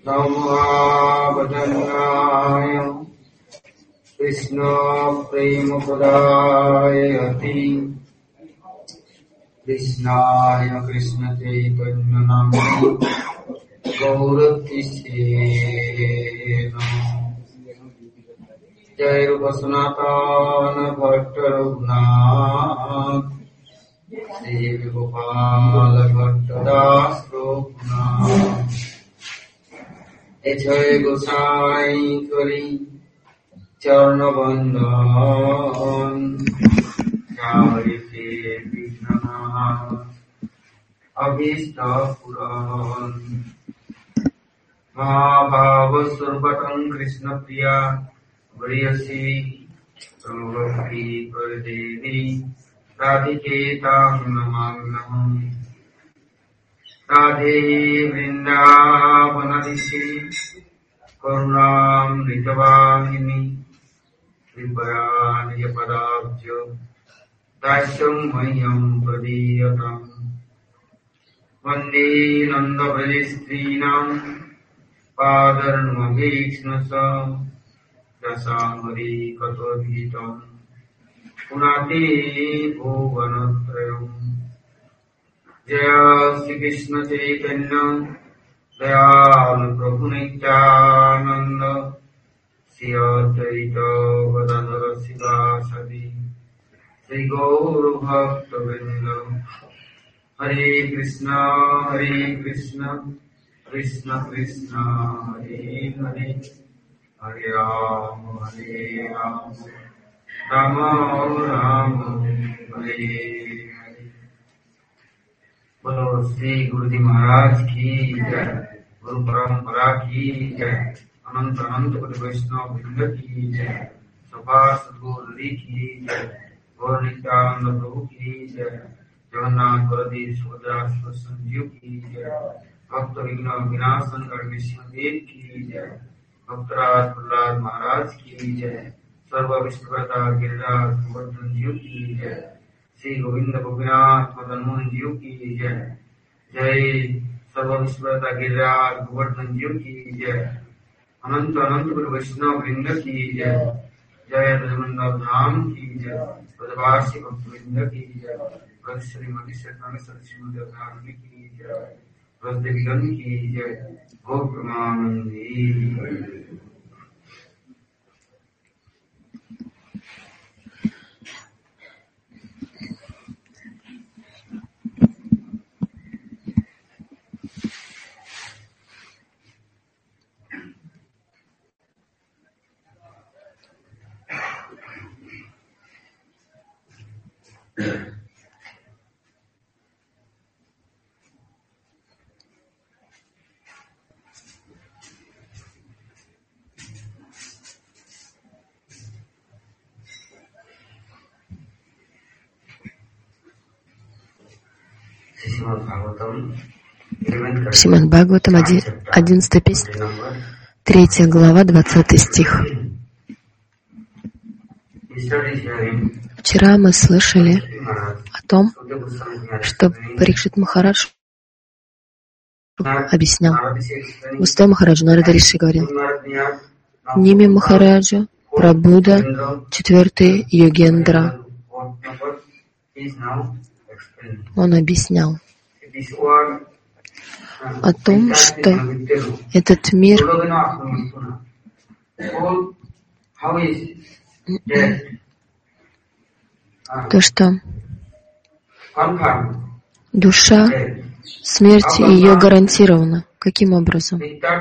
Namavadanyaya Krishna Premapradayati Krishnaya Krishna Chaitanya Namani Gauratise Jai Rupa Sanatana Bhatta Raghunath Shri Gopala Bhatta Das Raghunath Jai Gosai Kari Charna Bandhan Jai Ke Vignana Abhishta Puran Mahabhava Surbatam Krishna Priya Vriyasi Prabhakti Pradevi Radhiketam Namannam Radhe Vrindavanadisi Karunam Ritavahini Vibharaniya Padabhyo Dasyam Mayam Pradiyatam Vande Nanda Vristrinam Padarnamavikshnasa Dasamari Katodhitam Punati Bhuvanatrayam Jaya Sri Krishna Chaitanya Dayal Prabhu Nityananda Sri Advaita Gadadhara Sivasadi Sri Gaur Bhakta Vrinda Hare Krishna Krishna Krishna Hare Hare Hare Rama Rama Rama Hare Hare बोलो श्री गुरुजी महाराज की जय, गुरु परंपरा की जय, अनंत अनंत गुरु वैष्णव वृंद की जय, सभा सद्गुरु की जय, गौर नित्यानंद प्रभु की जय, जगन्नाथ बलदेव सुभद्रा संजीव की जय, भक्त विघ्न विनाशन विष्णुदेव की जय, भक्तराज प्रहलाद महाराज की जय, सर्व विष्णुव्रता गिरिराज गोवर्धन जीव की जय, श्री गोविंद गोपीनाथ मदन मोहन जीव की जय, जय सर्व विश्वता गिरिराज गोवर्धन जीव की जय, अनंत अनंत गुरु वैष्णव वृंद की जय, जय ब्रजमंडल धाम की जय, ब्रजवासी भक्त वृंद की जय, ब्रज श्रीमती श्रीमती की जय, ब्रज देवीगण की जय, गो प्रमानंदी। Шримад Бхагаватам, 11 песня, 3 глава, 20 стих. Вчера мы слышали о том, что Парикшит Махарадж объяснял. Густай Махараджа Нарада Риши говорил: Ними Махараджа, Прабуда, 4-й Йогендра. Он объяснял о том, что этот мир то, что душа, смерть ее гарантирована. Каким образом?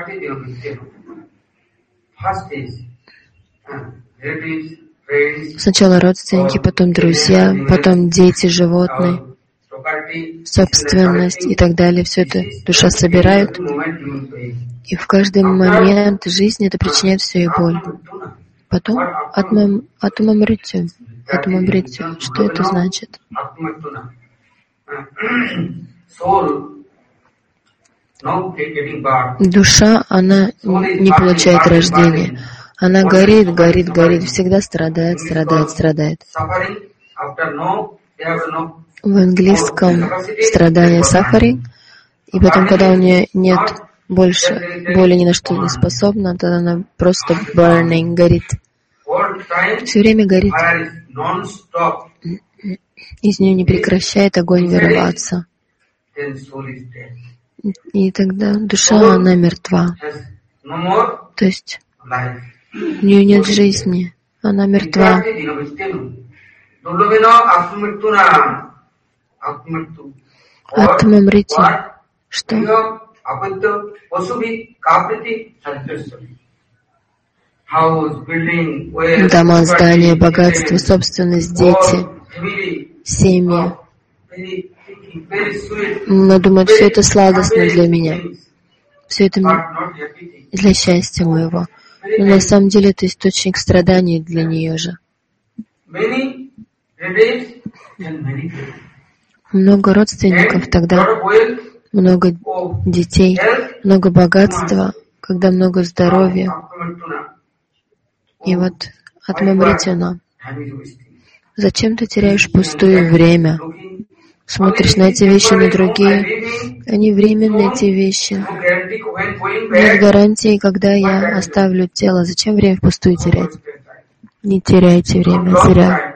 Сначала родственники, потом друзья, потом дети, животные, собственность и так далее. Все это душа собирает, и в каждый момент жизни это причиняет все ей боль. Потом атмамритю. Атмамритю. Что это значит? Душа, она не получает рождения. Она горит, всегда страдает. В английском страдание suffering, и потом, когда у нее нет больше более ни на что не способна, тогда она просто burning, горит. Все время горит. Из нее не прекращает огонь вырываться. И тогда душа, она мертва. То есть у нее нет жизни, она мертва. Атмамрити. Что? Дома, здания, богатство, собственность, дети, семьи. Но думают, все это сладостно для меня. Все это для счастья моего. Но на самом деле это источник страданий для нее же. Много родственников тогда, много детей, много богатства, когда много здоровья. И вот Атмамритина. Зачем ты теряешь пустое время? Смотришь на эти вещи, на другие. Они временные, эти вещи. Нет гарантии, когда я оставлю тело. Зачем время впустую терять? Не теряйте время зря.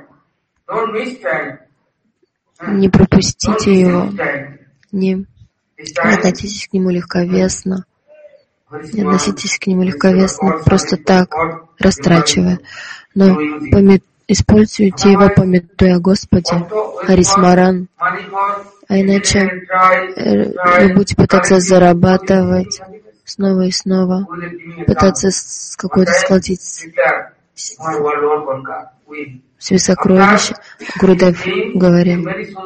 Не пропустите его. Не относитесь к нему легковесно. Не относитесь к нему легковесно, просто так, растрачивая. Но используйте его, памятуя о Господе, Харисмаран. А иначе вы будете пытаться зарабатывать снова и снова, пытаться какое-то сколотить все сокровища. Гурудев говорил,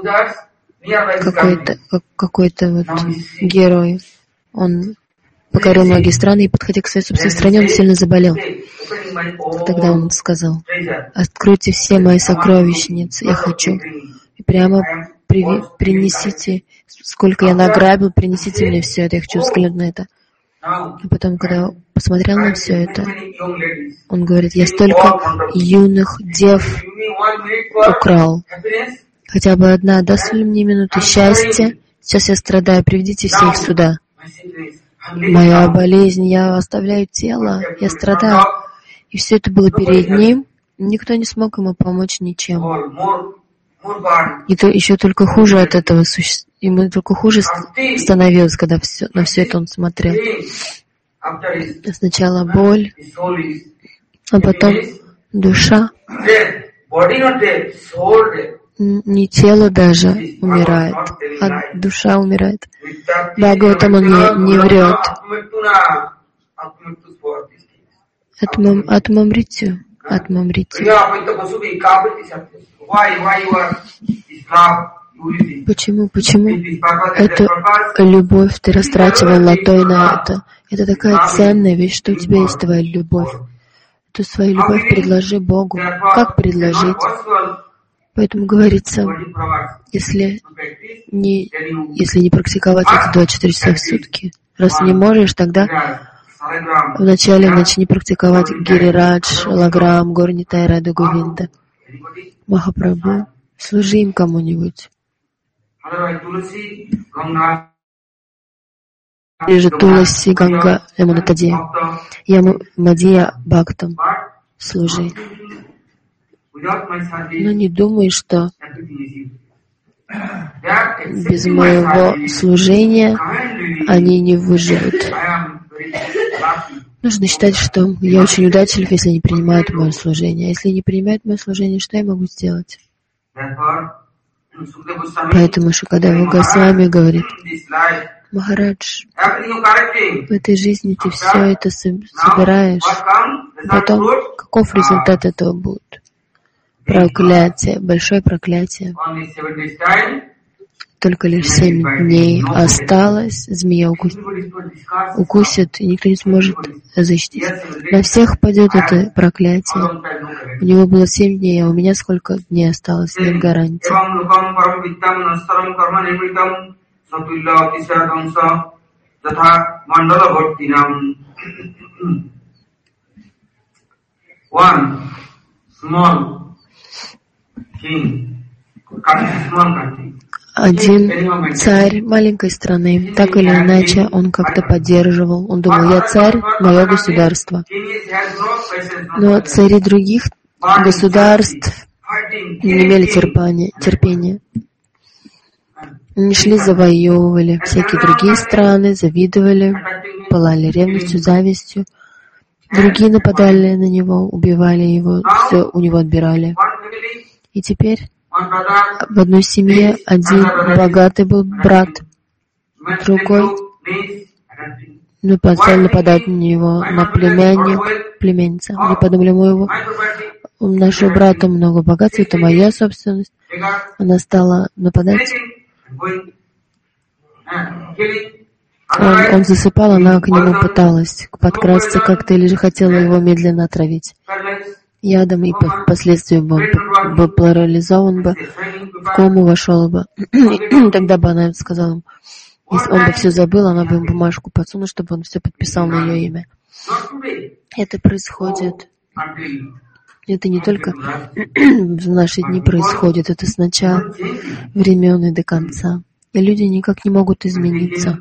какой-то вот герой, он покорил многие страны, и, подходя к своей собственной стране, он сильно заболел. Тогда он сказал: «Откройте все мои сокровищницы, я хочу. И прямо принесите, сколько я награбил, принесите мне все это, я хочу взглянуть на это». И потом, когда он посмотрел на все это, он говорит: «Я столько юных дев украл. Хотя бы одна даст ли мне минуту счастья? Сейчас я страдаю, приведите все их сюда. Моя болезнь, я оставляю тело, я страдаю». И все это было перед ним, никто не смог ему помочь ничем. И то еще только хуже от этого, ему только хуже становилось, когда на все это он смотрел. Сначала боль, а потом душа. Не тело даже умирает, а душа умирает. Бхагаватам он не врет. Атмамритю. Почему эту любовь ты растрачивал на то и на это? Это такая ценная вещь, что у тебя есть твоя любовь. Эту свою любовь предложи Богу. Как предложить? Поэтому говорится, если не практиковать эти 24 часа в сутки, раз не можешь, тогда вначале начни практиковать Гирирадж, Лаграм, Горнитай, Раду Говинда. Махапрабху, служи им кому-нибудь. Или же Туласи, Ганга, Ямунатади, Мадия, Бхактам, служи. Но не думай, что без моего служения они не выживут. Нужно считать, что я очень удачлив, если они принимают мое служение. А если не принимают мое служение, что я могу сделать? Поэтому Шукадева Госвами говорит: Махарадж, в этой жизни ты все это собираешь, потом каков результат этого будет? Проклятие, большое проклятие. Только лишь 7 дней осталось, змея укусит, и никто не сможет защитить. На всех пойдет это проклятие. У него было 7 дней, а у меня сколько дней осталось, нет гарантии. один царь маленькой страны. Так или иначе, он как-то поддерживал. Он думал, я царь, мое государство. Но цари других государств не имели терпения. Они шли, завоевывали всякие другие страны, завидовали, пылали ревностью, завистью. Другие нападали на него, убивали его, все у него отбирали. И теперь в одной семье один богатый был брат, другой стал нападать на него, на племянница. Они подумали, у нашего брата много богатства, это моя собственность. Она стала нападать. Он засыпал, она к нему пыталась подкрасться как-то или же хотела его медленно отравить ядом, и впоследствии бы он был парализован бы, в кому вошел бы. Тогда бы она сказала ему, если он бы все забыл, она бы ему бумажку подсунула, чтобы он все подписал на ее имя. Это происходит. Это не только в наши дни происходит, это с начала времен и до конца. И люди никак не могут измениться.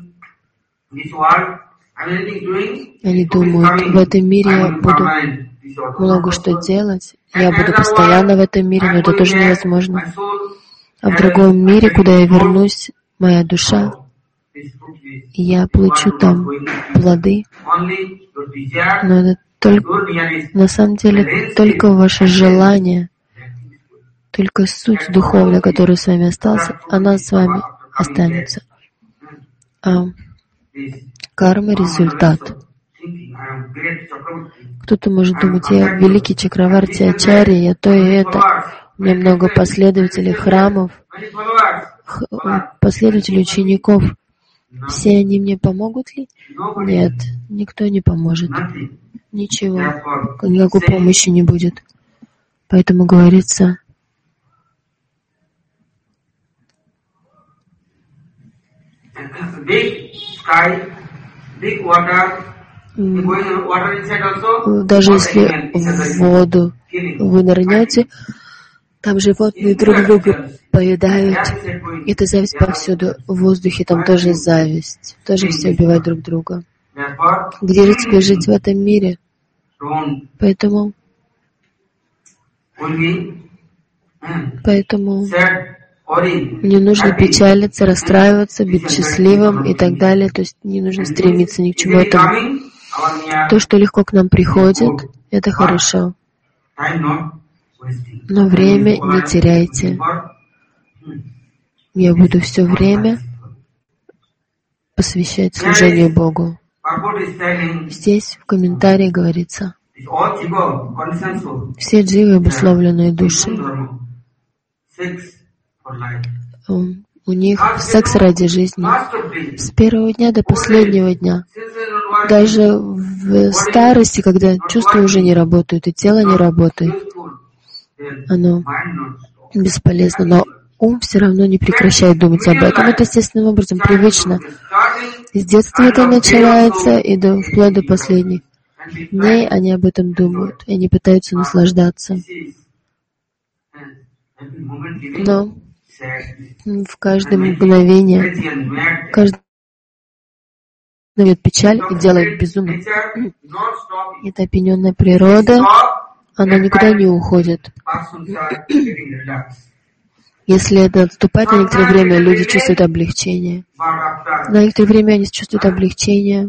Они думают, в этом мире я буду много что делать, я буду постоянно в этом мире, но это тоже невозможно. А в другом мире, куда я вернусь, моя душа, и я получу там плоды, но это только, на самом деле, только ваше желание, только суть духовная, которая с вами осталась, она с вами останется. А карма — результат. Кто-то может думать, я великий Чакраварти Ачарья, я то и это, у меня много последователей храмов, последователей учеников. Все они мне помогут ли? Нет, никто не поможет. Ничего, никакой помощи не будет. Поэтому говорится, даже если в воду вы нырнете, там животные друг друга поедают. Это зависть повсюду. В воздухе там тоже зависть. Тоже все убивают друг друга. Где же тебе жить в этом мире? Поэтому не нужно печалиться, расстраиваться, быть счастливым и так далее. То есть не нужно стремиться ни к чему этому. То, что легко к нам приходит, это хорошо. Но время не теряйте. Я буду все время посвящать служению Богу. Здесь в комментарии говорится, все дживы — обусловленные души. У них секс ради жизни. С первого дня до последнего дня. Даже в старости, когда чувства уже не работают, и тело не работает, оно бесполезно, но ум все равно не прекращает думать об этом. Это естественным образом, привычно. С детства это начинается, и вплоть до последних дней они об этом думают, и они пытаются наслаждаться. Но в каждое мгновение, каждый дает печаль и делает безумно. Это опьяненная природа, она никуда не уходит. Если это отступает на некоторое время, люди чувствуют облегчение. На некоторое время они чувствуют облегчение.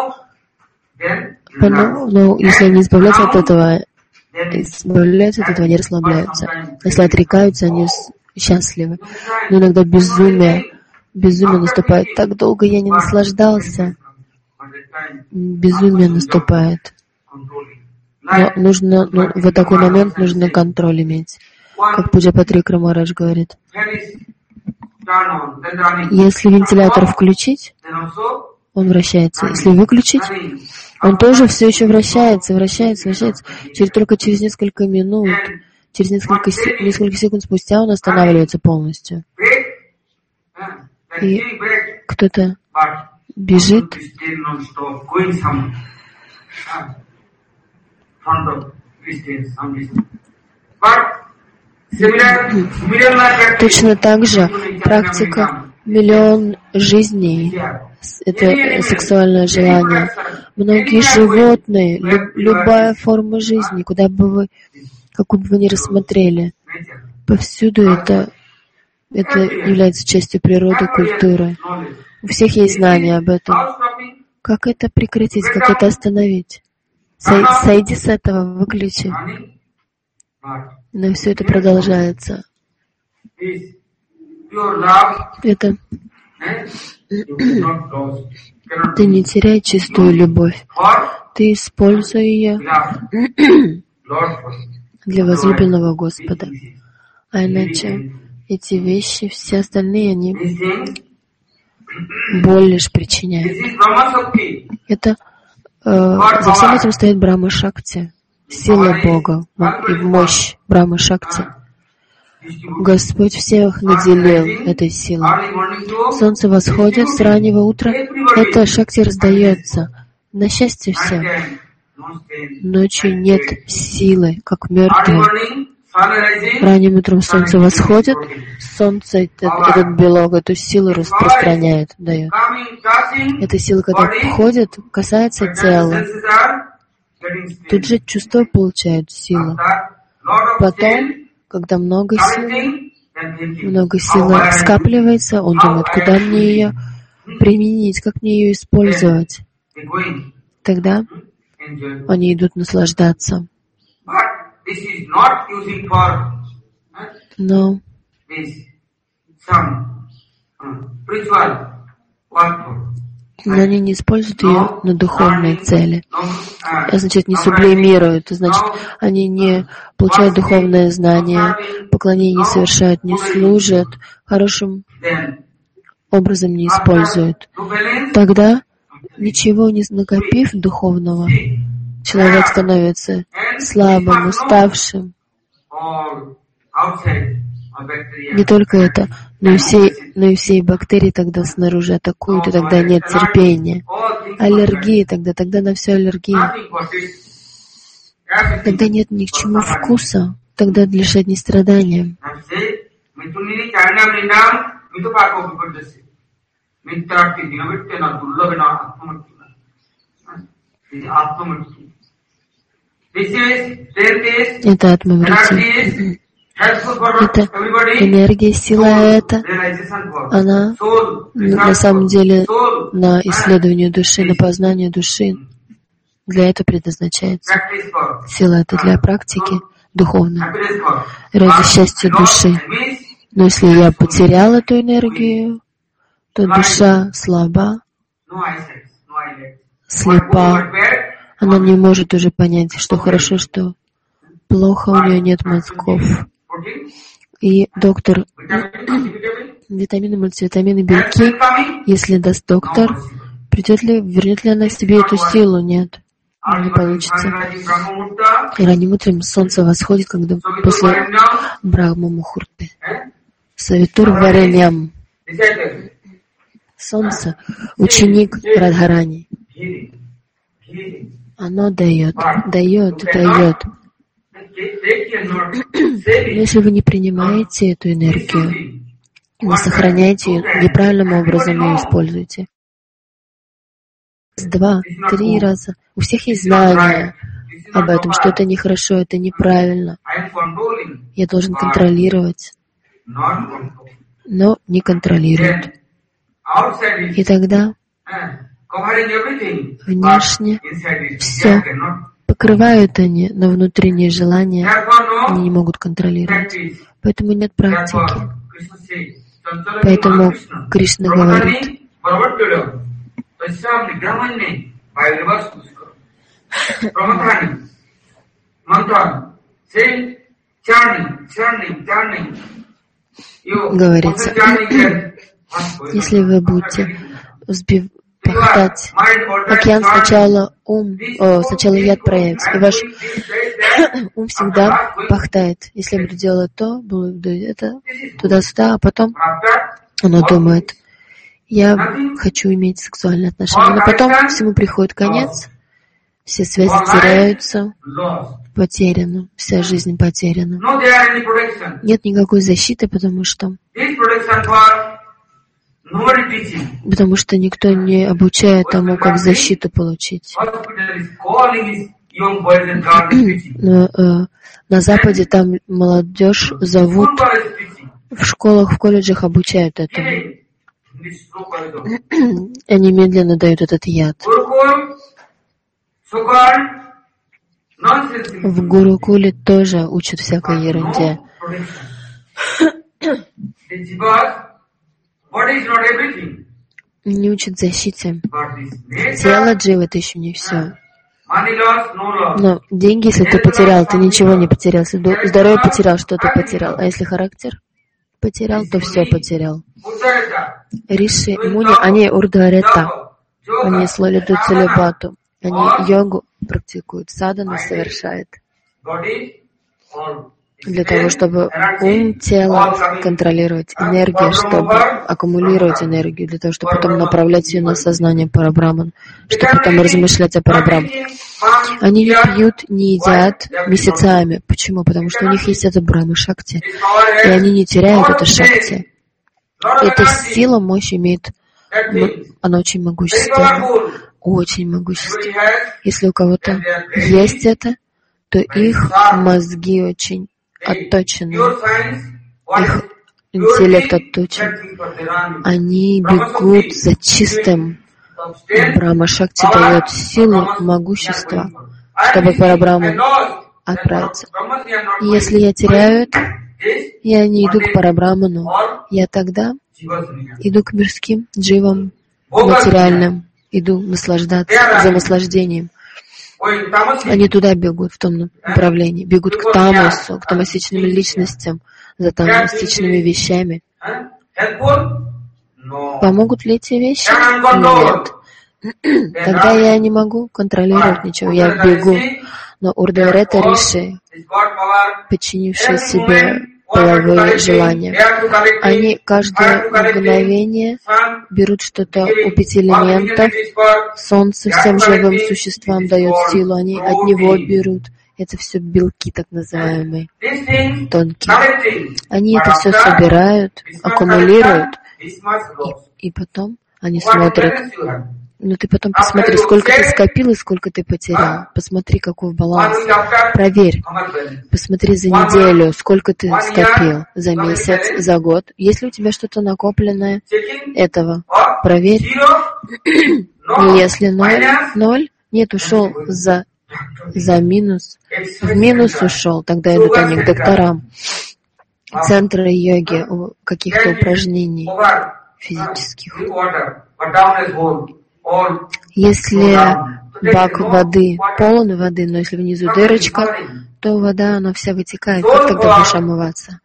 Но если они избавляются от этого, они расслабляются. Если отрекаются, они счастливы. Но иногда безумие наступает. Так долго я не наслаждался. Безумие наступает. Но в такой момент нужно контроль иметь. Как Пуджапати Крамарадж говорит. Если вентилятор включить, он вращается. Если выключить, он тоже все еще вращается. Только через несколько минут, через несколько секунд спустя он останавливается полностью. И кто-то бежит, Точно так же практика миллион жизней — это сексуальное желание. Многие животные, любая форма жизни, куда бы вы, какую бы вы ни рассмотрели, повсюду это является частью природы, культуры. У всех есть знания об этом. Как это прекратить, как это остановить? Сойди с этого, выключи. Но все это продолжается. Это ты не теряй чистую любовь. Ты используй ее для возлюбленного Господа. А иначе эти вещи, все остальные, они боль лишь причиняют. Это за всем этим стоит Брахма-шакти, сила Бога и мощь Брахма-шакти. Господь всех наделил этой силой. Солнце восходит с раннего утра, эта шакти раздается. На счастье всех. Ночью нет силы, как мертвые. Ранним утром солнце восходит, солнце этот белок, эту силу распространяет, дает. Эта сила, когда входит, касается тела, тут же чувства получают силу. Потом, когда много силы скапливается, он думает, куда мне ее применить, как мне ее использовать. Тогда они идут наслаждаться. Но они не используют ее на духовные цели. Это значит, не сублимируют. Это значит, они не получают духовное знание, поклонение не совершают, не служат, хорошим образом не используют. Тогда, ничего не накопив духовного, человек становится слабым, уставшим. Не только это, но и все бактерии тогда снаружи атакуют, и тогда нет терпения. Аллергия тогда на все аллергия. Тогда нет ни к чему вкуса, тогда лишь одни страдания. Это атмамрити. Это энергия, сила эта, она на самом деле на исследование души, на познание души. Для этого предназначается. Сила это для практики духовной, ради счастья души. Но если я потерял эту энергию, то душа слаба, слепа, она не может уже понять, что хорошо, что плохо, у нее нет мозгов. И доктор витамины, мультивитамины, белки, если даст доктор, вернет ли она себе эту силу? Нет, не получится. И ранним утром солнце восходит, когда после Брахма-мухурты. Савитур Вареням. Солнце, ученик Радхарани. Оно дает. Но если вы не принимаете эту энергию, не сохраняете ее, неправильным образом ее используете. 2-3 раза. У всех есть знания об этом, что это нехорошо, это неправильно. Я должен контролировать, но не контролирует. И тогда внешне все покрывают они, но внутренние желания они не могут контролировать. Поэтому нет практики. Поэтому Кришна говорит, говорится, если вы будете пахтать, океан сначала яд проявится, и ваш ум всегда пахтает. Если я буду делать то, буду это, туда-сюда, а потом оно думает, я хочу иметь сексуальные отношения. Но потом всему приходит конец, все связи теряются, потеряно, вся жизнь потеряна. No there any protection. Нет никакой защиты, потому что This protection for nobody teaching. Потому что никто не обучает тому, как защиту получить. Hospital is calling his young boys and girls teaching. Но, на Западе там молодежь зовут, School college teaching. в школах, в колледжах обучают этому. Hey, this slow corridor. Они медленно дают этот яд. Gurukul, so-called nonsense. В Гурукуле тоже учат всякой ерунде. Because body is not everything. Не учат защите. But this Тело nature, джива — это еще не все. money loss, no loss. Но деньги, если ты потерял, ты ничего не потерял. Если здоровье потерял, что ты потерял. А если характер потерял, то все потерял. Uddharata, Риши, муни, они урдварета. Они следуют целебату. Они йогу практикуют, садану совершают. body, all Для того, чтобы ум, тело контролировать, энергию, чтобы аккумулировать энергию, для того, чтобы потом направлять ее на сознание Парабраман, чтобы потом размышлять о Парабрам. Они не пьют, не едят месяцами. Почему? Потому что у них есть это Брахма Шакти, и они не теряют это Шакти. Эта сила, мощь имеет, она очень могущественна, очень могущественна. Если у кого-то есть это, то их мозги очень отточены, их интеллект отточен. Они бегут за чистым. Брахма Шакти дает силу, могущество, чтобы Парабраман отправиться. И если я теряю это, я не иду к Парабраману, я тогда иду к мирским дживам, материальным, иду наслаждаться за наслаждением. Они туда бегут, в том направлении, бегут к тамасу, к тамасичным личностям, за тамасичными вещами. Помогут ли эти вещи? Нет. Тогда я не могу контролировать ничего, я бегу. Но Урдварета Риши, подчинившие себе половые желания, они каждое мгновение берут что-то у 5 элементов, солнце всем живым существам дает силу, они от него берут. Это все белки, так называемые, тонкие. Они это все собирают, аккумулируют, и потом они смотрят. Ну ты потом посмотри, сколько ты скопил и сколько ты потерял. Посмотри, какой баланс. Проверь. Посмотри за неделю, сколько ты скопил, за месяц, за год. Есть ли у тебя что-то накопленное этого? Проверь. И если ноль, нет, ушел за минус. В минус ушел, тогда идут они к докторам. Центры йоги, каких-то упражнений физических. Если бак воды полон воды, но если внизу дырочка, то вода, она вся вытекает. Как тогда будешь омываться?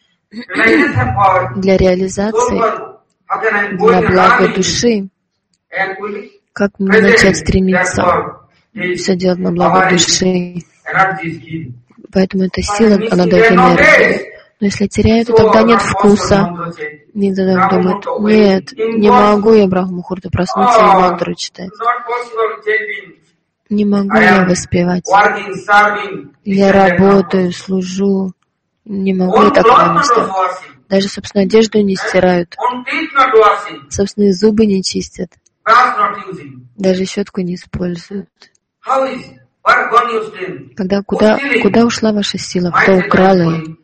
Для реализации, для блага души, как мне начать стремиться все делать на благо души? Поэтому эта сила, она дает энергию. Но если теряю, то тогда нет вкуса. Никогда думают, нет, не могу я Брахма-мухурту проснуться и мантру читать. Не могу я воспевать. Я работаю, служу. Не могу я так просто. Даже, собственно, одежду не стирают. Собственные зубы не чистят. Даже щетку не используют. Куда ушла ваша сила? Кто украл ее?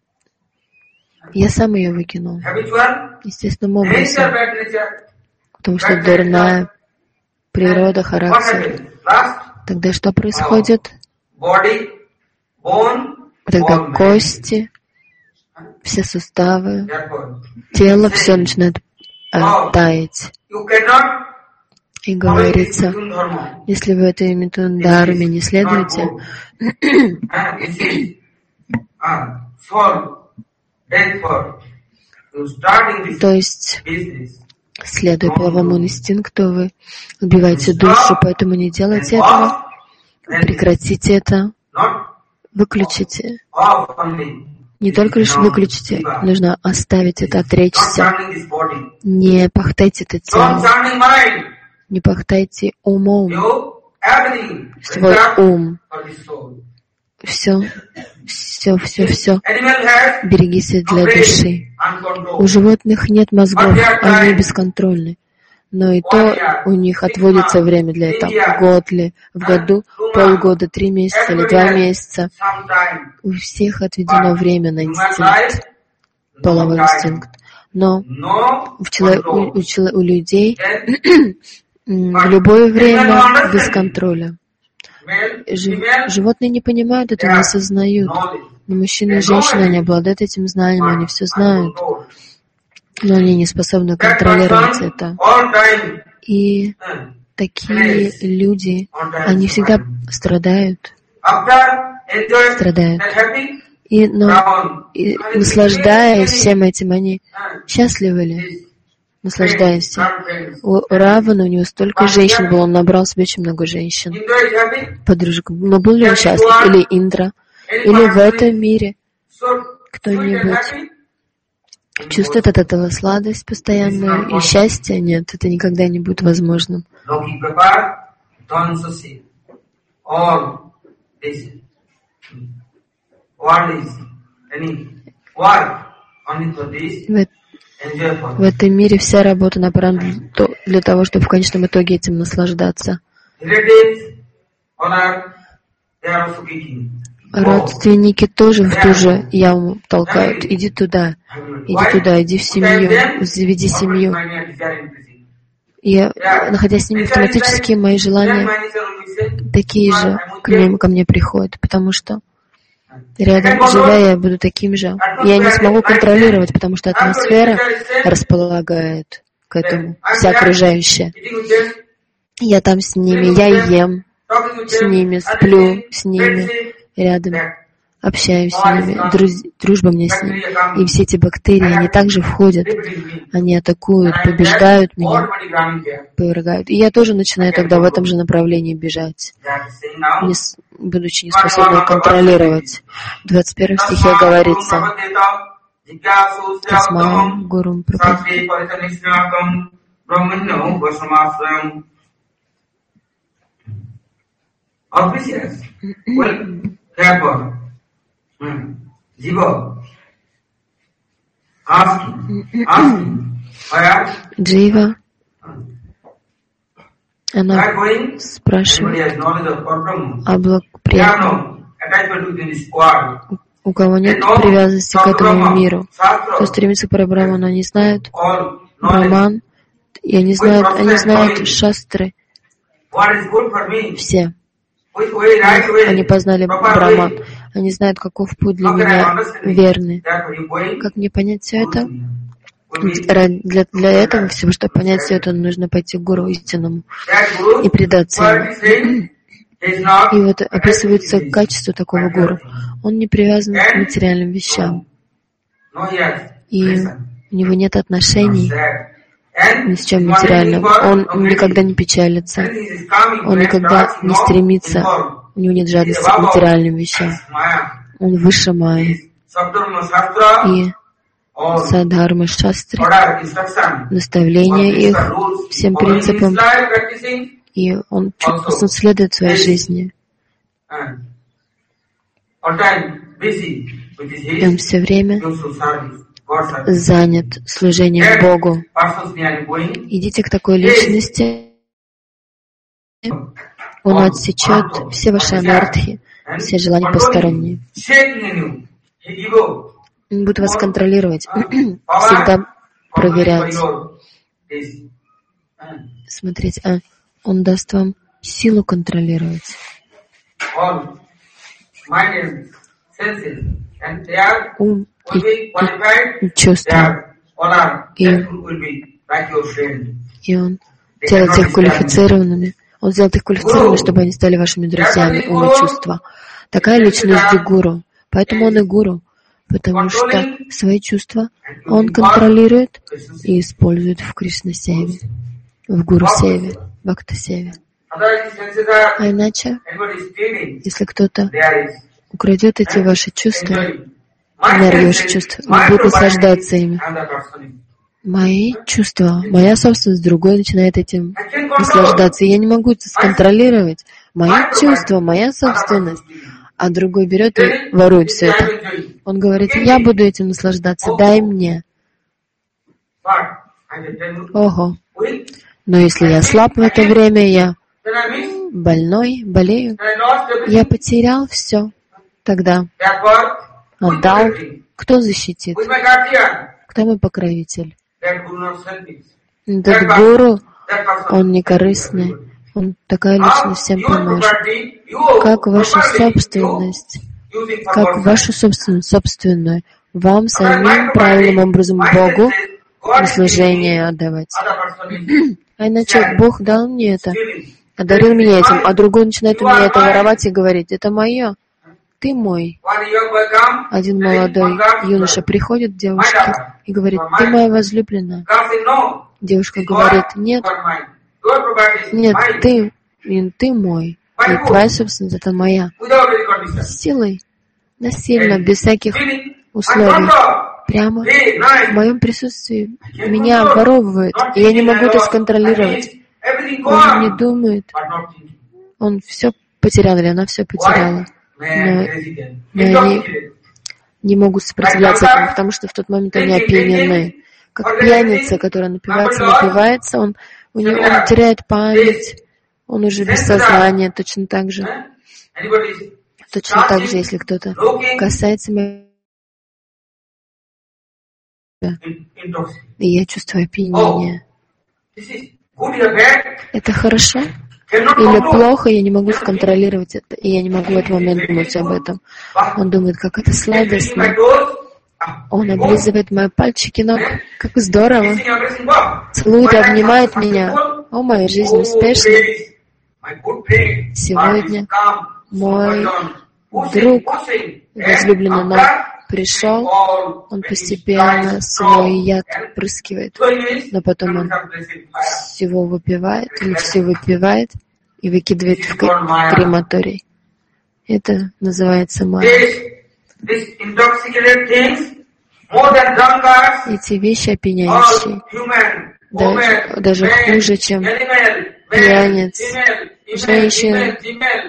Я сам ее выкинул. Естественным образом. Потому что дурная природа, характер. Тогда что происходит? Тогда кости, все суставы, тело, все начинает таять. И говорится, если вы этой митун-дхарме не следуете, то есть, следуя половому инстинкту, вы убиваете душу, поэтому не делайте этого, прекратите это, выключите. Не только лишь выключите, нужно оставить это, отречься. Не пахтайте это тело, не пахтайте умом, свой ум. все берегись для души. У животных нет мозгов, они бесконтрольны. Но и то у них отводится время для этого. Год ли, в году, полгода, 3 месяца или 2 месяца. У всех отведено время на инстинкт, половой инстинкт. Но у людей в любое время без контроля. Животные не понимают это, не осознают. Но мужчины и женщины, они обладают этим знанием, они все знают. Но они не способны контролировать это. И такие люди, они всегда страдают. И наслаждаясь всем этим, они счастливы ли? Наслаждаясь. У Равана, у него столько женщин было, он набрал себе очень много женщин. Подружек. Но был ли он счастлив? Или Индра? Или в этом мире кто-нибудь чувствует от этого сладость постоянную и счастье? Нет, это никогда не будет возможным. В этом мире вся работа направлена для того, чтобы в конечном итоге этим наслаждаться. Родственники тоже в ту же яму толкают. Иди туда, иди в семью, заведи семью. И, находясь с ними, автоматически мои желания такие же ко мне приходят, потому что рядом, живя, я буду таким же. Я не смогу контролировать, потому что атмосфера располагает к этому, вся окружающая. Я там с ними, я ем с ними, сплю с ними, рядом, общаюсь с ними, дружба мне с ними. И все эти бактерии, они также входят, они атакуют, побеждают меня, повергают. И я тоже начинаю тогда в этом же направлении бежать, будучи неспособной контролировать. В 21 стихе говорится: «Тасмам гурум прападьте». Джива, она спрашивает о благоприятном. У кого нет привязанности к этому миру, кто стремится к Парабраману, они знают Браман, и они знают шастры. Все. Они познали Браман. Они знают, каков путь для меня верный. Как мне понять все это? Для этого, всего, чтобы понять все это, нужно пойти к Гуру истинному и предаться ему. И вот описывается качество такого Гуру. Он не привязан к материальным вещам. И у него нет отношений ни с чем материальным. Он никогда не печалится. Он никогда не стремится. У него нет жадности к материальным вещам. Он выше майи. И Садхарма Шастры, наставления их всем принципам, и он следует своей жизни. И он все время занят служением Богу. Идите к такой личности, он отсечет все ваши анархи, все желания посторонние. Он будет вас контролировать, всегда проверять, смотреть, он даст вам силу контролировать. Ум и чувства. И он делает их квалифицированными. Он сделает их квалифицированными, чтобы они стали вашими друзьями, ум и чувства. Такая личность гуру. Поэтому он и гуру. Потому что свои чувства он контролирует и использует в Кришна-севе, в Гуру-севе, Бхакта-севе. А иначе, если кто-то украдет эти ваши чувства, энергию ваших чувств, он будет наслаждаться ими. Мои чувства, моя собственность, другой начинает этим наслаждаться. И я не могу это сконтролировать. Мои чувства, моя собственность. а другой берет и ворует все это. Он говорит: я буду этим наслаждаться, дай мне. Ого. Но если я слаб в это время, я больной, болею, я потерял все. Тогда отдал. Кто защитит? Кто мой покровитель? Этот гуру, он не корыстный, он такая личность, всем поможет. Как ваша собственность, как вашу собственную, вам самим правильным образом Богу на служение отдавать. А иначе Бог дал мне это, одарил меня этим, а другой начинает у меня это воровать и говорить: это мое, ты мой. Один молодой юноша приходит к девушке и говорит: ты моя возлюбленная. Девушка говорит: нет, ты мой, и твоя собственность это моя. Силой, насильно, без всяких условий. Прямо в моем присутствии меня воровывают, и я не могу это сконтролировать. Он не думает, он все потерял, или она все потеряла. Но они не могут сопротивляться этому, потому что в тот момент они опьянены. Как пьяница, которая напивается, он теряет память, он уже без сознания, точно так же. Точно так же, если кто-то касается меня, и я чувствую опьянение. Это хорошо или плохо, я не могу сконтролировать это, и я не могу в этот момент думать об этом. Он думает: как это сладостно. Он облизывает мои пальчики ног. Как здорово. Целует и обнимает меня. О, моя жизнь успешна. Сегодня мой друг, возлюбленный нам, пришел, он постепенно свой яд впрыскивает, но потом он всего выпивает или все выпивает и выкидывает в крематорий. Это называется майя. Эти вещи опьяняющие, даже хуже, чем пьяниц, женщин,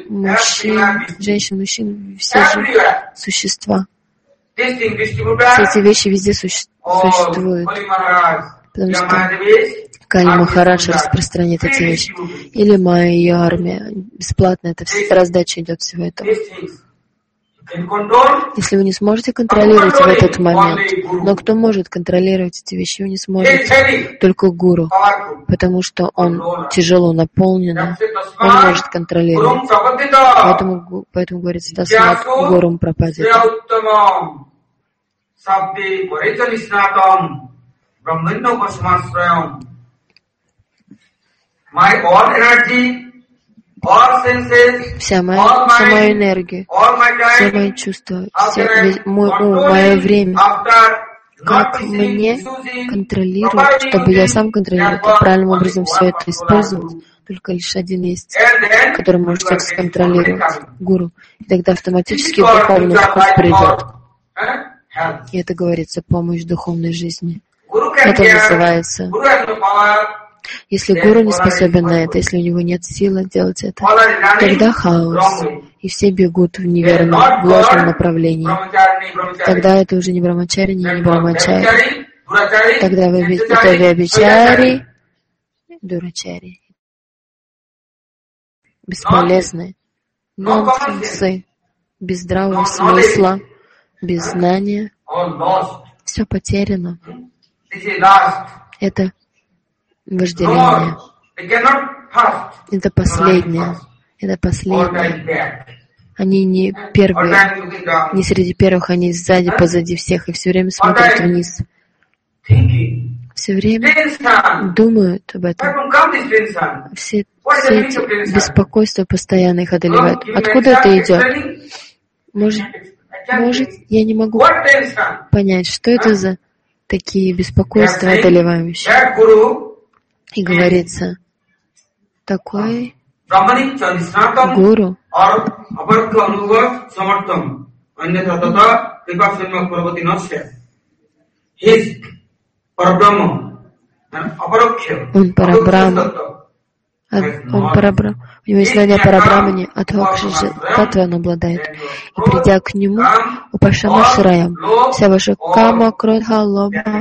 мужчин, все же существа. Все эти вещи везде существуют, потому что Кали Махарадж распространит эти вещи. Или Майя, ее армия. Бесплатно это раздача идет всего этого. Если вы не сможете контролировать в этот момент, но кто может контролировать эти вещи, вы не сможете. Только гуру, потому что он тяжело наполнен, он может контролировать. Поэтому говорится: тасмат гурум пропадета. Вся моя энергия, все мои чувства, мое время, как мне контролировать, чтобы я сам контролировал, как правильным образом все это использовать. Только лишь один есть, который может это сконтролировать, гуру. И тогда автоматически духовный вкус придет. И это говорится: помощь в духовной жизни. Это называется. Если гуру не способен на это, если у него нет силы делать это, тогда хаос, и все бегут в неверном, в ложном направлении. Тогда это уже не брамачари, не брамачари. Тогда это вябичари, дурачари. Бесполезные, нонсенсы, без здравого смысла, без знания. Все потеряно. Это вожделение. Это последнее. Это последнее. Они не первые, не среди первых, они сзади, позади всех, и все время смотрят вниз. Все время думают об этом. Все эти беспокойства постоянно их одолевают. Откуда это идет? Может, я не могу понять, что это за такие беспокойства одолевающие. И говорится: такой гуру, он Парабрахма, у него есть знание о Парабрамане, от Татвы он обладает. И придя к нему, Упашама Шираям, вся ваша кама, кродха, лоба,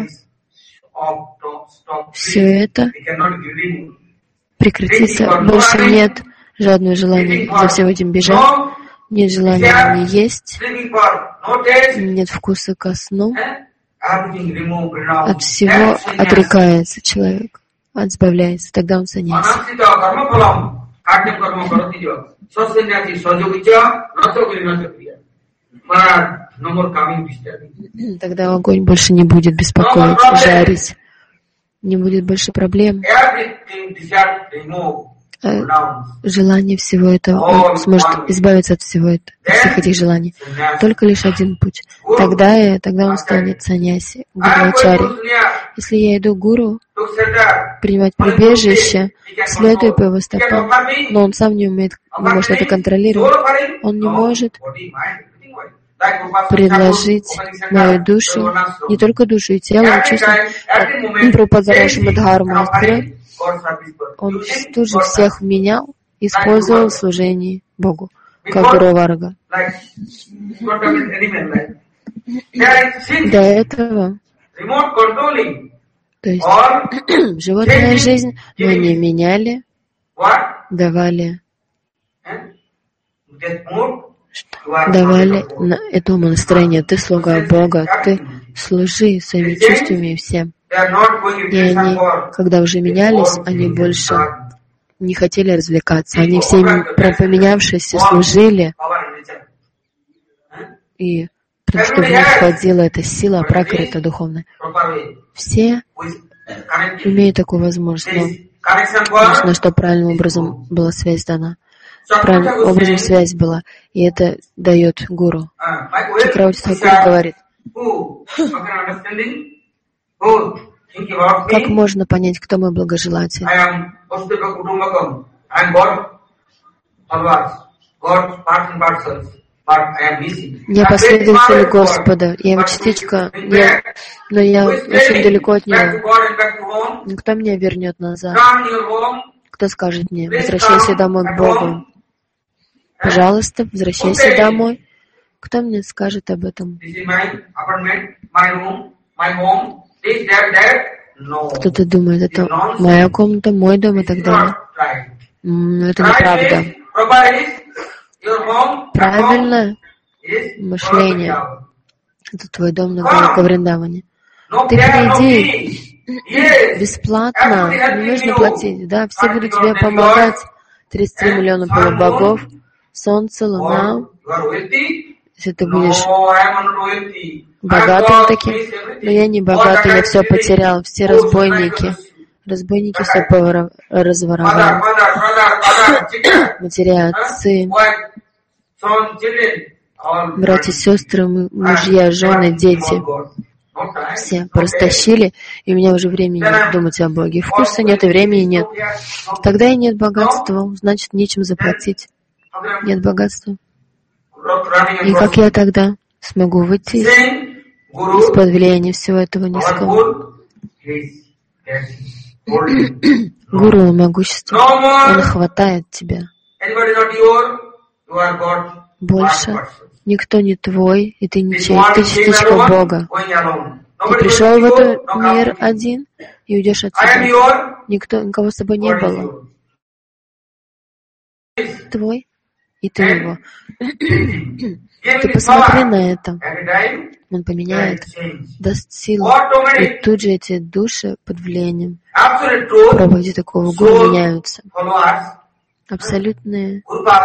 все это прекратится. Больше нет жадного желания за всем этим бежать, нет желания не есть, нет вкуса ко сну. От всего отрекается человек, избавляется, тогда он саньяси. Тогда огонь больше не будет беспокоить, жарить, не будет больше проблем. Желание всего этого, он сможет избавиться от всего этого, всех этих желаний. Только лишь один путь. Тогда он станет саньяси, гуру-ачари. Если я иду к гуру, принимать прибежище, следуя по его стопам, но он сам не может это контролировать, он не может предложить мою душу, не только душу и тело, но чувство. Прабхупада Шримад-Дхарма разбирает, он тут же всех менял, использовал в служении Богу, как Гуру Варга. До этого, то есть животная жизнь, мы не меняли, давали этому настроению. Ты слуга Бога, ты служи своими чувствами всем. И они, когда уже менялись, они больше не хотели развлекаться. Они все поменявшиеся служили, и потому что в них входила эта сила, пракрита духовная. Все имеют такую возможность, но нужно, чтобы правильным образом была связь дана. Правильным образом связь была, и это дает гуру. Чакраварти Тхакур говорит, как можно понять, кто мой благожелатель? Я последователь Господа, я его частичка, но я очень далеко от него. Кто меня вернет назад? Кто скажет мне, возвращайся домой к Богу? Пожалуйста, возвращайся домой. Кто мне скажет об этом? Кто-то думает, это моя комната, мой дом и так далее. Это неправда. Правильное мышление — это твой дом на Галока Вриндаване. Ты приди бесплатно, не нужно платить. Да, все будут тебе помогать. 33 миллиона полубогов, солнце, луна. Если ты будешь богатым таким, но я не богатый, я все потерял, все разбойники. Разбойники все разворовали. Матеря, отцы, братья, сестры, мужья, жены, дети. Все порастащили, и у меня уже времени нет думать о Боге. Вкуса нет, и времени нет. Тогда и нет богатства, значит, нечем заплатить. Нет богатства. И как я тогда смогу выйти из-под влияния всего этого низкого? Гуру могущества, он хватает тебя. Больше никто не твой, и ты ничей, ты частичка Бога. Ты пришел в этот мир один и уйдешь отсюда. Никого с тобой не было. Твой, и ты его. Ты посмотри на это. Он поменяет, даст силу. И тут же эти души под влиянием проповеди такого гуру меняются. Абсолютные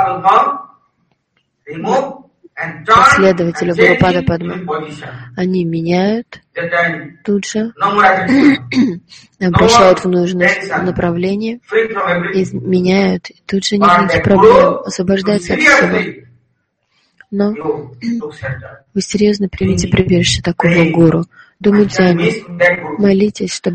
последователи Гурупада Падма. Они меняют тут же, обращают в нужное направление, и меняют, и тут же нет никаких проблем, освобождаются от всего. Но вы серьезно примите прибежище такого гуру. Думайте о нем. Молитесь, чтобы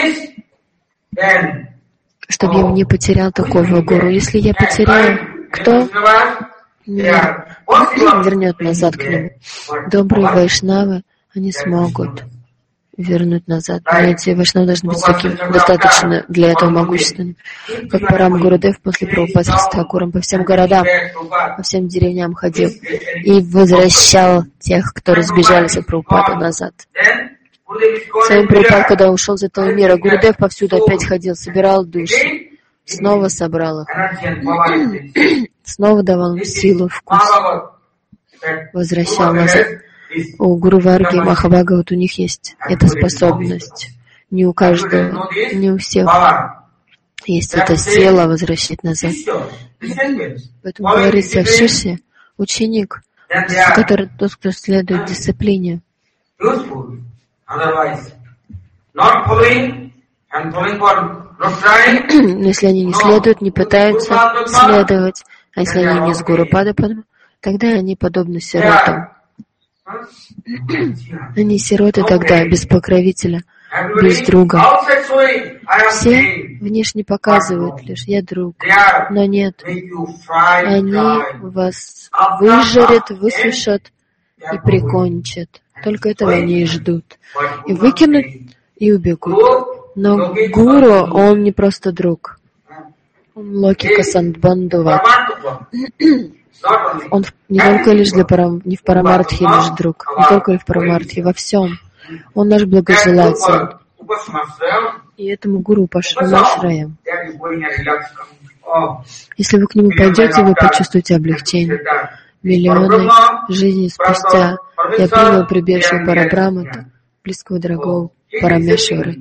я не потерял такого гуру. Если я потеряю, кто меня вернет назад к нему? Добрые вайшнавы, они смогут вернуть назад. Но эти вайшнавы должны быть таким достаточно для этого могущественным. Как Парам Гурудев после Прабхупады с Тхакуром по всем городам, по всем деревням ходил и возвращал тех, кто разбежались от Прабхупады назад. Сам Прабхупад, когда ушел из этого мира, Гурудев повсюду опять ходил, собирал души, снова собрал их, снова давал им силу, вкус, возвращал назад. У Гуру Варги и Махабхагават у них есть эта способность. Не у каждого, не у всех есть эта сила возвращать назад. Поэтому говорится в Шишье, ученик, который тот, кто следует дисциплине. Но если они не следуют, не пытаются следовать, а если они не с Гуру Падападма, тогда они подобны сиротам. Они сироты тогда, без покровителя, без друга. Все внешне показывают лишь «я друг», но нет. Они вас выжарят, высушат и прикончат. Только этого они и ждут. И выкинут, и убегут. Но гуру, он не просто друг. Он локика сандбандува. Он не только лишь не в Парамартхе лишь друг, не только лишь в Парамартхе, во всем. Он наш благожелатель. И этому гуру Пашрамашраям. Если вы к нему пойдете, вы почувствуете облегчение. Миллионы жизней спустя я принял прибежище Парабрамата, близкого дорогого Парамешвары.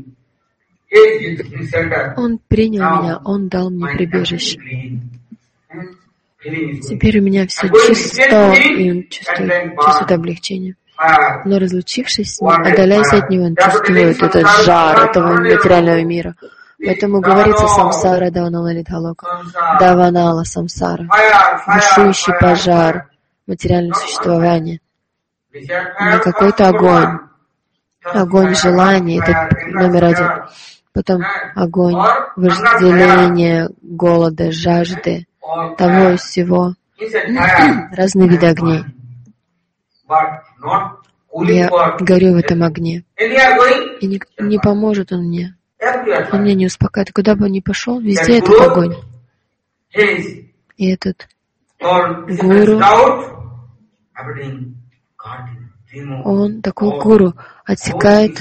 Он принял меня, он дал мне прибежище. Теперь у меня все чисто, и он чувствует облегчение. Но разлучившись с ним, отдаляясь от него, он чувствует этот жар этого материального мира. Поэтому говорится самсара даваналалидхалока, даванала самсара, бушующий пожар материального существования. Не какой-то огонь. Огонь желания, это номер один. Потом огонь вожделения, голода, жажды, того и всего. Разные виды огней. Я горю в этом огне. И не поможет он мне. Он меня не успокаивает. Куда бы он ни пошел, везде этот огонь. И этот гуру, он, такой гуру, отсекает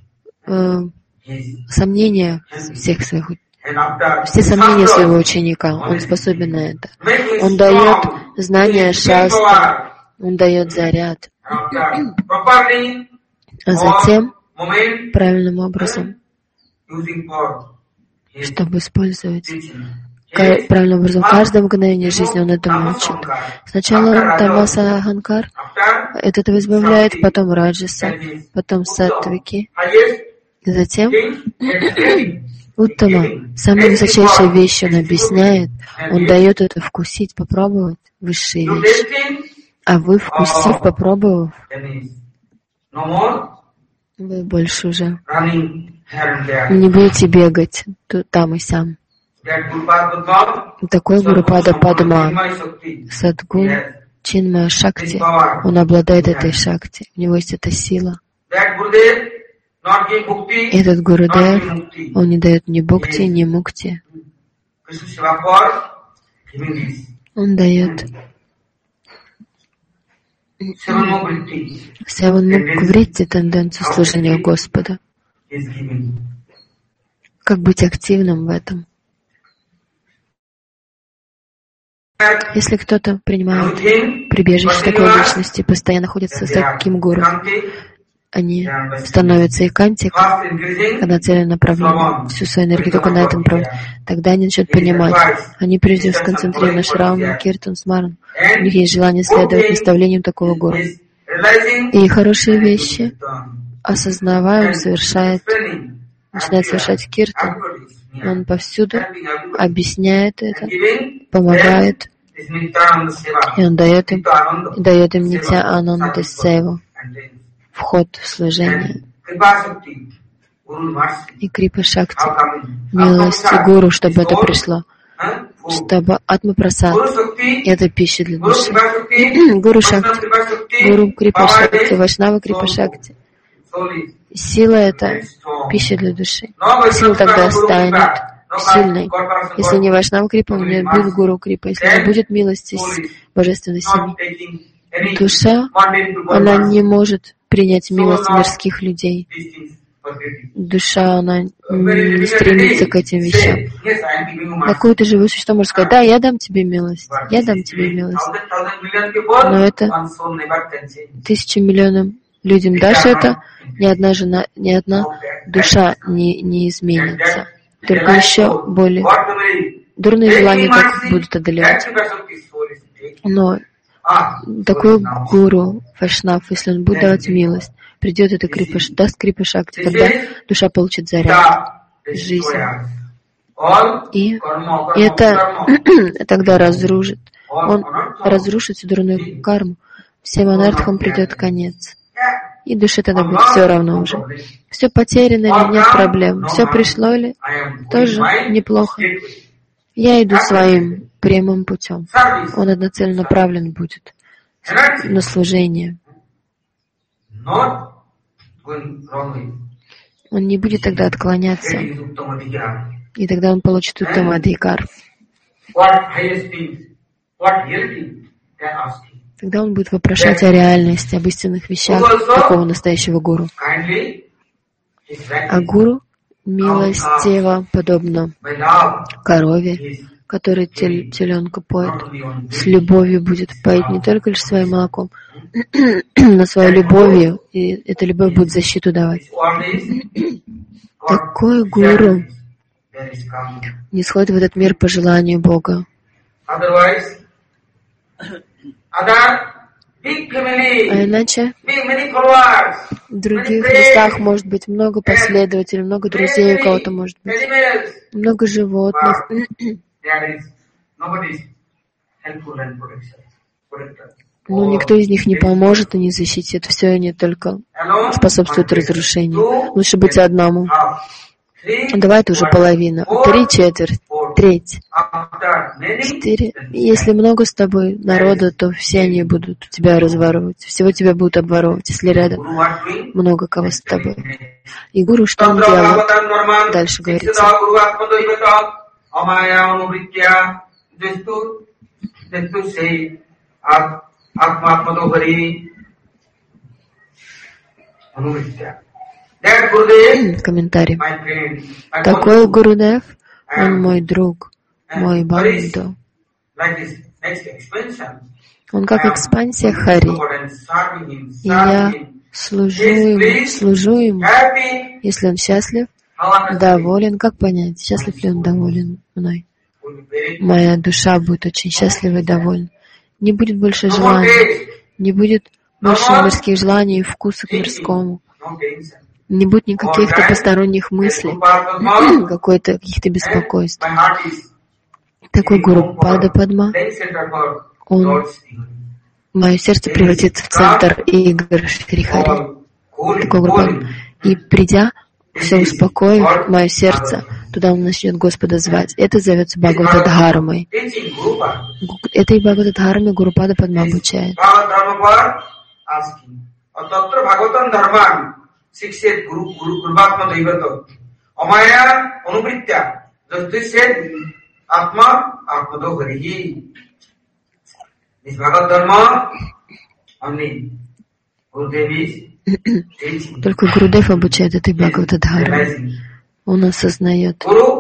сомнения всех своих, все сомнения своего ученика. Он способен на это. Он дает знания шастра, он дает заряд. А затем, правильным образом, чтобы использовать правильным образом каждое мгновение жизни, он этому учит. Сначала тамаса аханкар, от этого избавляет, потом раджаса, потом саттвики, затем уттама, самые высочайшие вещи он объясняет, он дает это вкусить, попробовать высшие вещи. А вы, вкусив, попробовав, вы больше уже не будете бегать там и сям. Такой Гурупада Падма, Садгун, Чинмая Шакти, он обладает этой Шакти, у него есть эта сила. Этот Гурудев, он не дает ни бхукти, ни мукти. Он дает севанмуквритти, тенденцию служения Господа. Как быть активным в этом? Если кто-то принимает прибежище такой личности, постоянно находится с таким гуру, они становятся икантик, когда целенаправленно всю свою энергию только на этом направляют. Тогда они начнут понимать. Они прежде всего сконцентрируют на Шравана, Киртан, Смаран. У них есть желание следовать наставлениям такого гуру. И хорошие вещи, осознавая, он начинает совершать Киртан. Он повсюду объясняет это, помогает, и он дает им Нитья Ананда Севу, вход в служение. И Крипа Шакти, милости Гуру, чтобы это пришло, чтобы Атма Прасад, это пища для души. Гуру Шакти, Гуру Крипа Шакти, Вайшнава Крипа Шакти. Сила — это пища для души. Сила тогда станет сильной. Если не Вайшнава Крипа, не будет Гуру Крипа. Если не будет милости с божественной семьи, душа, она не может принять милость мирских людей. Душа, она не стремится к этим вещам. Какое-то живое существо может сказать: да, я дам тебе милость, я дам тебе милость. Но это 1000 миллионам людям дашь это, ни одна душа не изменится. Только еще более дурные желания так будут одолевать. Но такой гуру, Вайшнав, если он будет давать милость, придет это даст Крипа Шакти, тогда душа получит заряд жизни. И это тогда он разрушит всю дурную карму. Всем анартхам придет конец. И душе тогда будет все равно уже. Все потеряно или нет проблем. Все пришло ли, тоже неплохо. Я иду своим прямым путем. Он одноцельно направлен будет на служение. Он не будет тогда отклоняться. И тогда он получит уттамадхикар. Тогда он будет вопрошать о реальности, об истинных вещах такого настоящего гуру. А гуру милостиво, подобно корове, который теленка поет, с любовью будет поить не только лишь своим молоком, но своей любовью, и эта любовь будет защиту давать. Такой гуру не сходит в этот мир по желанию Бога. А иначе в других местах может быть много последователей, много друзей, у кого-то может быть много животных. Но никто из них не поможет и не защитит. Все они только способствуют разрушению. Лучше быть одному. Давай это уже половина. 3/4, треть. 4. Если много с тобой народа, то все они будут тебя разворовывать. Всего тебя будут обворовывать, если рядом много кого с тобой. И гуру что он делает? Дальше говорится. Комментарий. Такой Гурудев, он мой друг, мой бандху. Он как экспансия Хари. И я служу ему. Если он счастлив, доволен, как понять, счастлив ли он доволен мной? Моя душа будет очень счастлива и довольна. Не будет больше желаний, не будет больше мирских желаний и вкуса к мирскому. Не будет никаких-то посторонних мыслей, каких-то беспокойств. Такой Гурупада Падма, мое сердце превратится в центр игр Шри Хари. Такой Гурупада. И придя, все успокоив мое сердце, туда он начнет Господа звать. Это зовется Бхагавата-дхармой. Этой Бхагавата-дхармой Гурупада Падма обучает. Только Гурудев обучает этой Бхагавата-дхарме. Он осознает.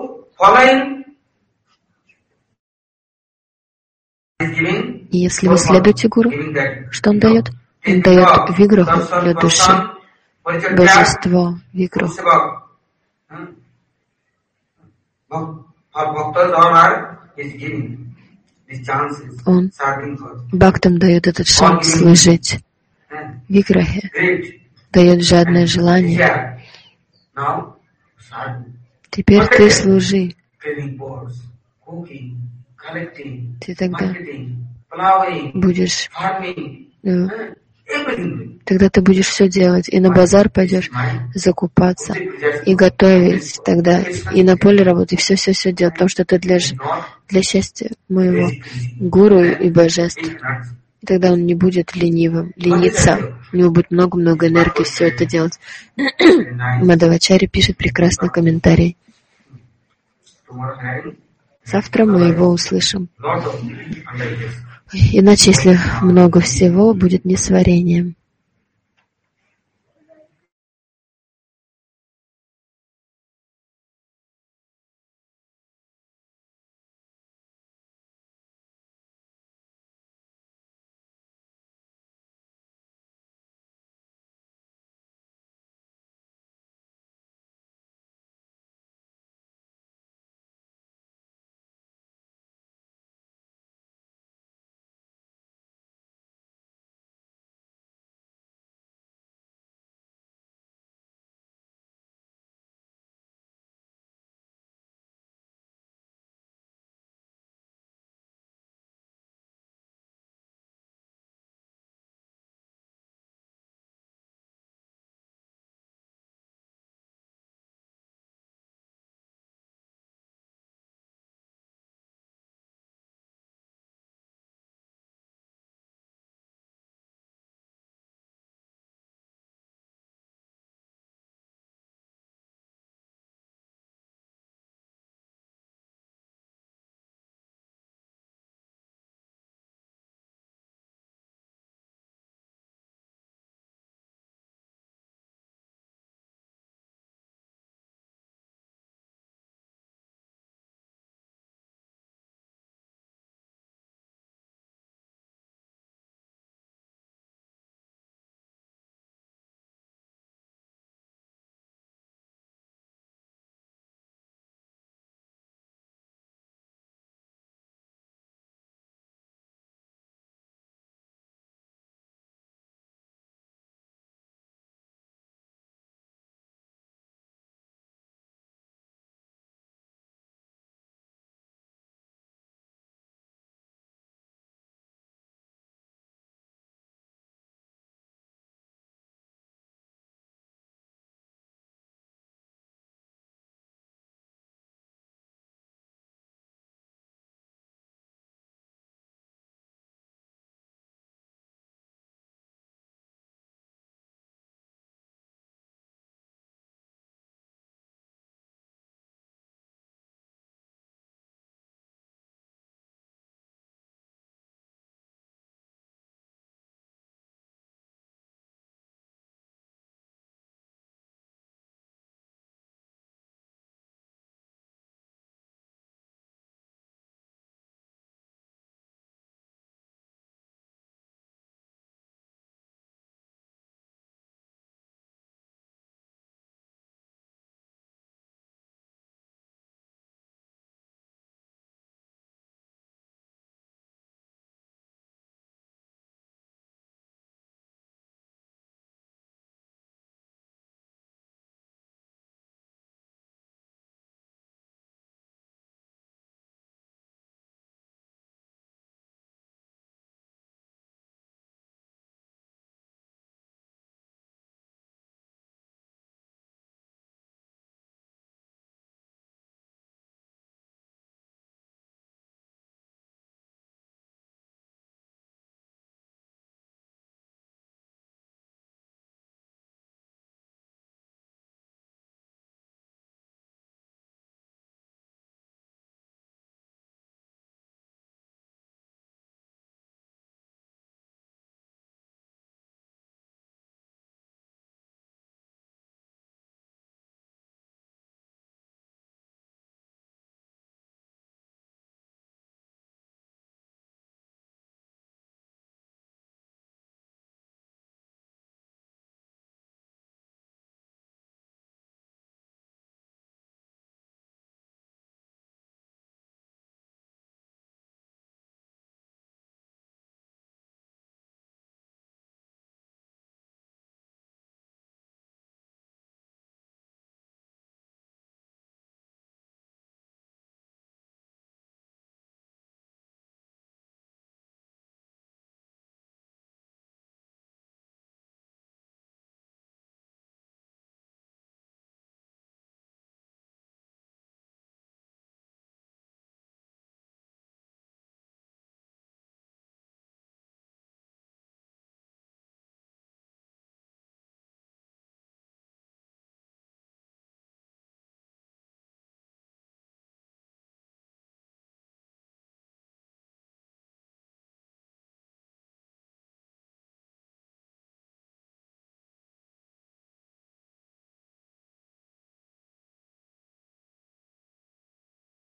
И если вы следуете Гуру, что он дает? Он дает виграху для души, божество, виграху. Он бхактам дает этот шанс служить. Виграхе дает жадное желание. Теперь ты служи. Ты тогда будешь... Тогда ты будешь все делать. И на базар пойдешь закупаться, и готовить тогда, и на поле работать, и все делать, потому что это для счастья моего гуру и божеств. И тогда он не будет ленивым, лениться. У него будет много-много энергии все это делать. Мадхавачарья пишет прекрасный комментарий. Завтра мы его услышим. Иначе, если много всего, будет несварением.